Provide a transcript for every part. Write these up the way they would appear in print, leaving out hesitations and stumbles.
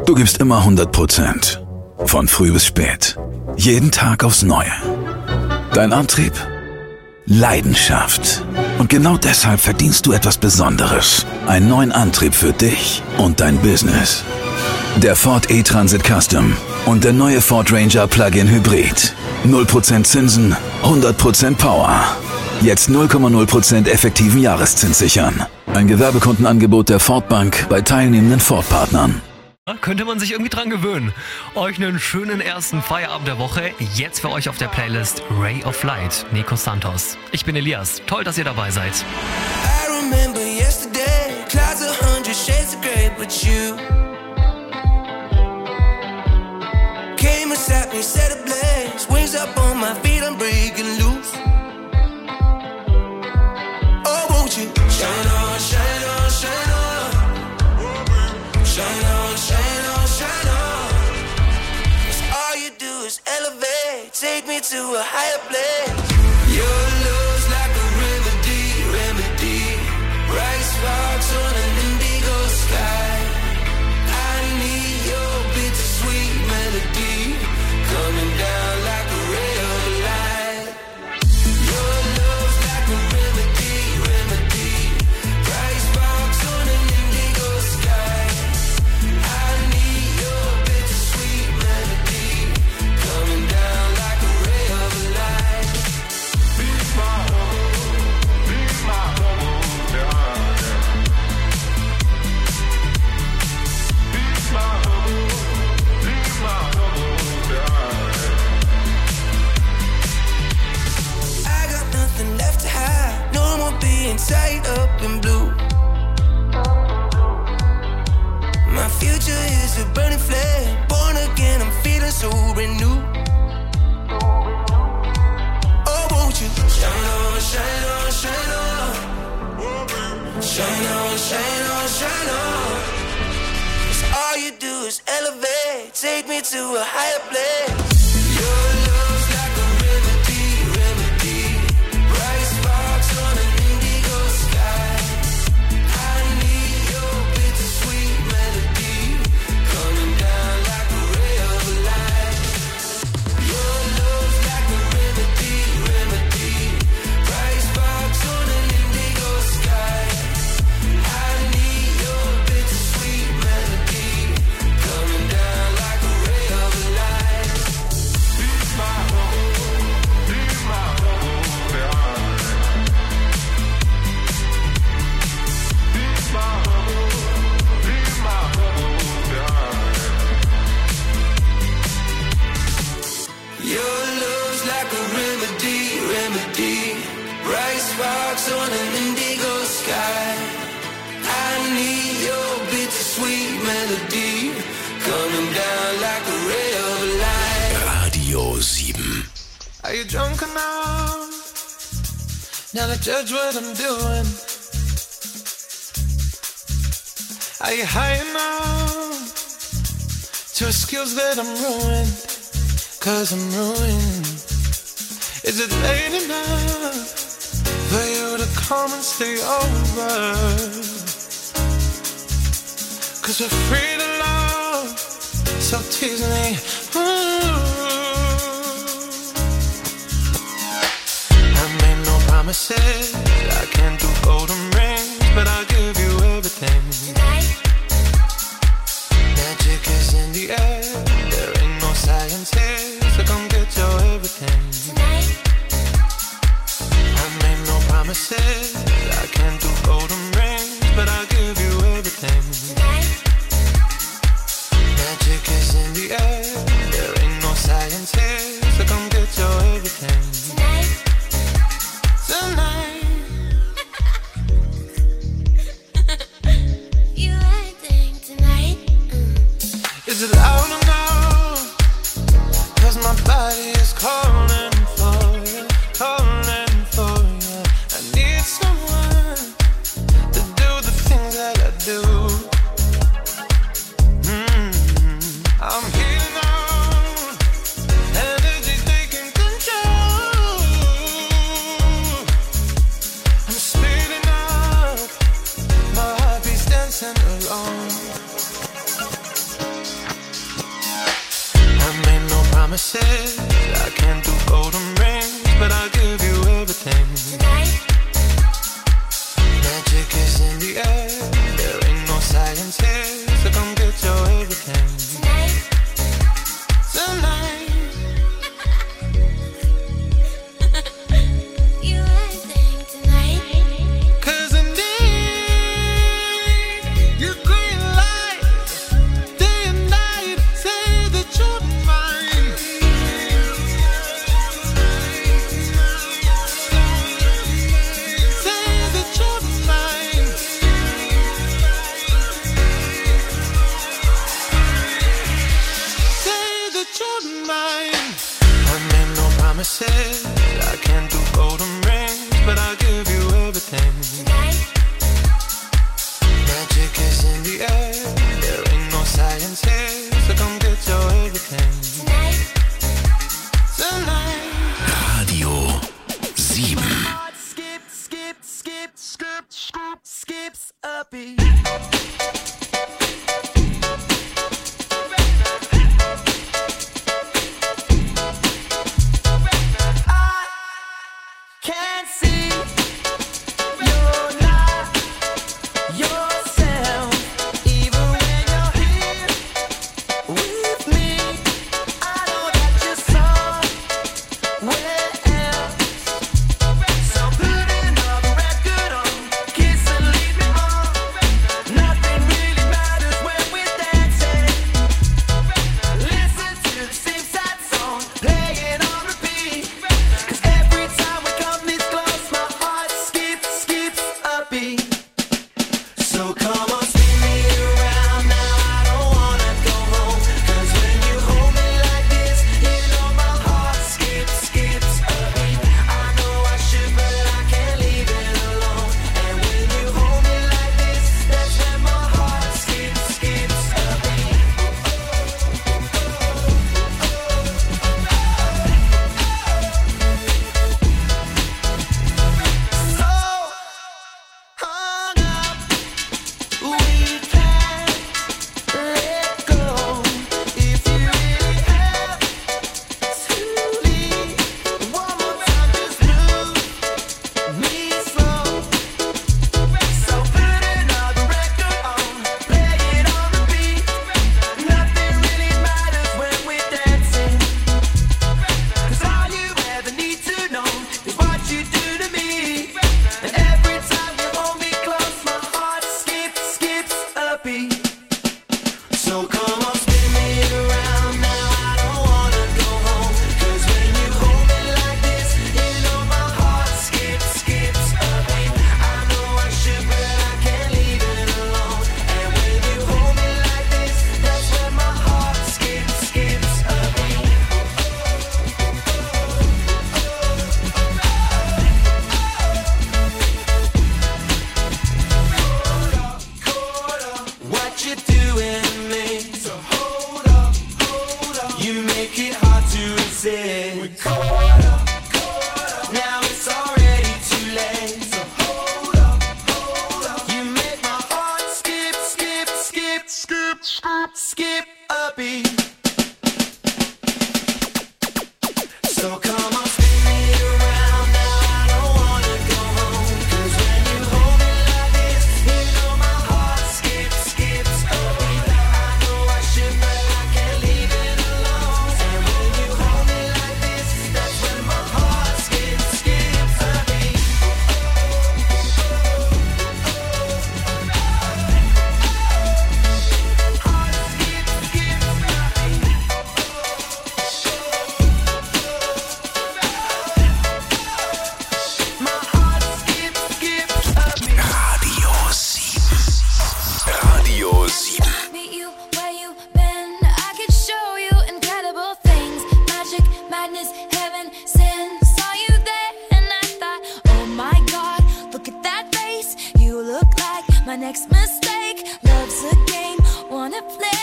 Du gibst immer 100%. Von früh bis spät. Jeden Tag aufs Neue. Dein Antrieb? Leidenschaft. Und genau deshalb verdienst du etwas Besonderes. Einen neuen Antrieb für dich und dein Business. Der Ford E-Transit Custom und der neue Ford Ranger Plug-in Hybrid. 0% Zinsen, 100% Power. Jetzt 0,0% effektiven Jahreszins sichern. Ein Gewerbekundenangebot der Ford Bank bei teilnehmenden Ford-Partnern. Könnte man sich irgendwie dran gewöhnen. Euch einen schönen ersten Feierabend der Woche. Jetzt für euch auf der Playlist Ray of Light, Nico Santos. Ich bin Elias. Toll, dass ihr dabei seid. I remember yesterday, clouds 100 shades of grey, but you came and sat me, set ablaze, wings up on my feet, I'm breaking loose. Oh, won't you shine on, shine on, shine on, shine on, shine on, shine on. 'Cause all you do is elevate, take me to a higher place. Your love's like a remedy, remedy. Bright sparks on an indigo sky. I need your bittersweet melody coming down like a ray of light. Your love's like a remedy, remedy. Bright sparks on an indigo sky. I need your bittersweet melody coming down like a ray of light. Be my home, be my home, yeah. Be my home, be my home, yeah. I got nothing left to hide, no more being tied up in blue. My future is a burning flame, born again, I'm feeling so renewed. Oh, won't you shine on, shine on, shine on. Shine on, shine on, shine on. 'Cause all you do is elevate, take me to a higher place. Your love's like a remedy, remedy. Bright sparks on an indigo sky. I need your bittersweet melody coming down like a ray of light. Your love's like a remedy, remedy. Bright sparks on an indigo sky. I need your bittersweet melody coming down like a ray of light. Be my home, be my home, yeah. Be my home, be my home, yeah. Your love's like a remedy, remedy. Bright sparks on an indigo sky. I need your bittersweet melody coming down like a ray of light. Radio 7. Are you drunk enough now to judge what I'm doing? Are you high enough to excuse that I'm ruined? 'Cause I'm ruined. Is it late enough for you to come and stay over? 'Cause we're free to love, so tease me. I made no promises, I can't do golden rings, but I'll give you everything. Magic is in the air, there ain't no science here, so come get your everything. I made no promises, I can't do golden rings, but I'll give you everything. Magic is in the air, there ain't no science here, so come get your everything. Tonight. You acting tonight? Is it loud enough? 'Cause my body is calling for you, calling for you. I need someone to do the things that I do. I'm healing on, energy's taking control. I'm speeding up, my heart beats dancing alone. promises. I can't do golden rings, but I'll give you everything. Tonight, Magic is in the air. There ain't no science here, so come get your everything. tonight, Tonight, you everything tonight. 'cause I need your green light. Day and night, say that you're mine. Say that you're mine. Say that you're mine. I made no promises. I can't do golden rings, but I'll give you everything. Tonight, Magic is in the air. There ain't no science here, so come get your everything. tonight, Tonight. Radio 7. Skips a beat. Can't see you're not yourself, even when you're here with me. I know that you're somewhere else. So put another record on, kiss and leave me on. Nothing really matters when we're dancing. Listen to the same sad song, play it on repeat. 'Cause every time we come this close, my heart skips a beat. So come on, spin me around now. I don't wanna go home. 'Cause when you hold me like this, you know my heart skips a beat. I know I should, but I can't leave it alone. And when you hold me like this, that's when my heart skips a beat. So hung up, we can't let go. If you really have to leave, one more time, just move me slow. So put another record on, play it on repeat. Nothing really matters when we're dancing. 'Cause all you ever need to know is what you do to me. And every time you hold me close, my heart skips a beat. So come on, spin me around now. I don't wanna go home. 'Cause when you hold me like this, you know my heart skips a beat. I know I should, but I can't leave it alone. And when you hold me like this, that's when my heart skips a beat. What you doing to me? So hold up. You make it hard to resist. We're caught up. Now it's already too late. So hold up. You make my heart skip a beat. So come on, spin me around now. I don't wanna go home. 'Cause when you hold me like this, you know my heart skips a beat. I know I should, but I can't leave it alone. And when you hold me like this, that's when my heart skips a beat. Heart skips a beat. My heart skips a beat. Radio 7. Radio 7. meet you where you been. I could show you incredible things. Magic, madness, heaven, sin. Saw you there and I thought, oh my God, look at that face. You look like my next mistake. Love's a game, wanna play.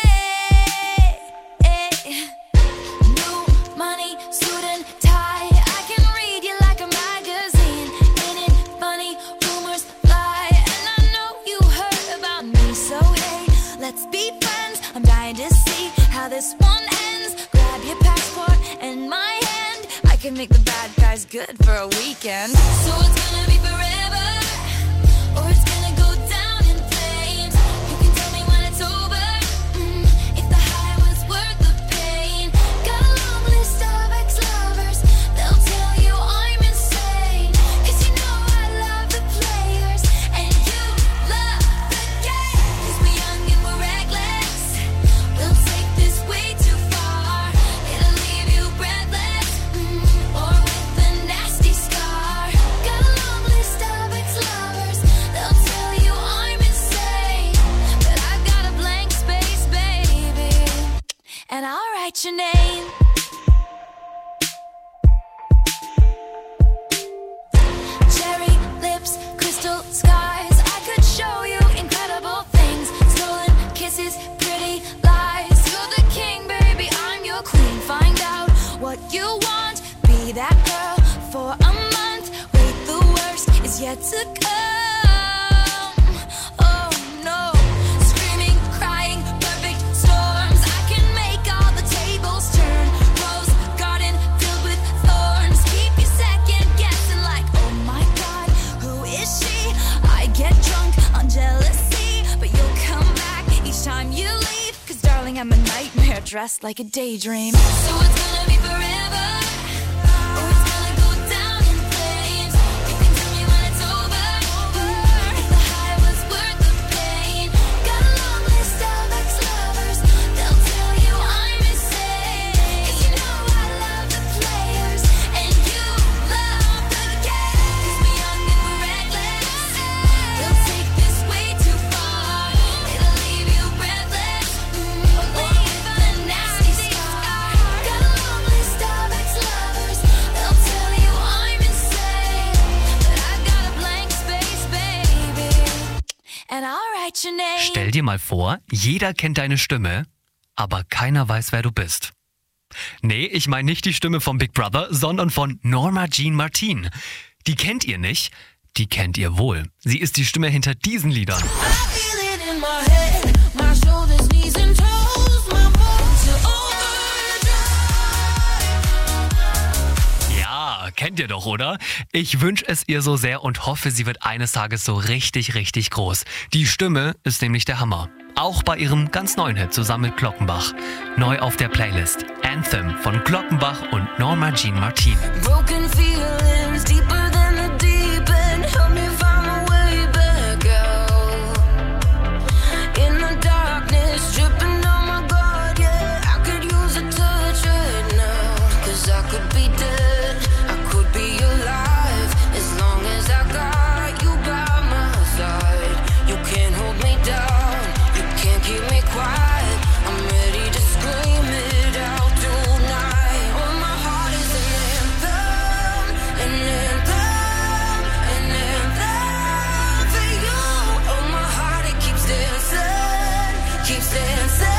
New money, suit and tie. I can read you like a magazine. Ain't it funny? Rumors fly, and I know you heard about me. So hey, let's be friends. I'm dying to see how this one ends. Grab your passport in my hand. I can make the bad guys good for a weekend. So it's gonna be forever, or it's gonna go down in flames. You can tell me when it's over, if the high was worth the pain. Got a long list of ex-lovers, they'll tell you I'm insane. 'Cause you know I love the players, and you love the game. 'Cause we're young and we're reckless, we'll take this way too far. It'll leave you breathless, or with a nasty scar. Got a long list of ex-lovers, they'll tell you I'm insane. But I've got a blank space, baby, and I'll write your name. Cherry lips, crystal skies, I could show you incredible things. Stolen kisses, pretty lies. You're the king, baby, I'm your queen. Find out what you want, be that girl for a month. Wait, the worst is yet to come. Oh no, screaming, crying, perfect storms. I can make all the tables turn. Rose garden filled with thorns. Keep you second guessing like, oh my god, who is she? I get drunk on jealousy, but you'll come back each time you leave. 'Cause darling, I'm a nightmare dressed like a daydream. So it's gonna be forever, or it's gonna go down in flames. You can tell me when it's over, if the high was worth the pain. Got a long list of ex-lovers, they'll tell you I'm insane. 'Cause you know I love the players, and you love the game. 'Cause we're young and we're reckless, we'll take this way too far. It'll leave you breathless, or with a nasty scar. Got a long list of ex-lovers, they'll tell you I'm insane. But I've got a blank space, baby, and I'll write your name. Stell dir mal vor, jeder kennt deine Stimme, aber keiner weiß, wer du bist. Nee, ich meine nicht die Stimme von Big Brother, sondern von Norma Jean Martin. Die kennt ihr nicht, die kennt ihr wohl. Sie ist die Stimme hinter diesen Liedern. I feel it in my head, my shoulders, knees and toes, my bones are overdrive. Ja, kennt ihr doch, oder? Ich wünsche es ihr so sehr und hoffe, sie wird eines Tages so richtig, richtig groß. Die Stimme ist nämlich der Hammer. Auch bei ihrem ganz neuen Hit zusammen mit Glockenbach. Neu auf der Playlist. Anthem von Glockenbach und Norma Jean Martin. Broken feelings deeper than the deep end. Help me find my way back out. In the darkness, dripping on my God, yeah. I could use a touch right now. 'Cause I could be dead, I could be alive. As long as I got you by my side. You can't hold me down, you can't keep me quiet. I'm ready to scream it out tonight. Oh, my heart is an anthem, an anthem, an anthem for you. Oh, my heart, it keeps dancing, keeps dancing.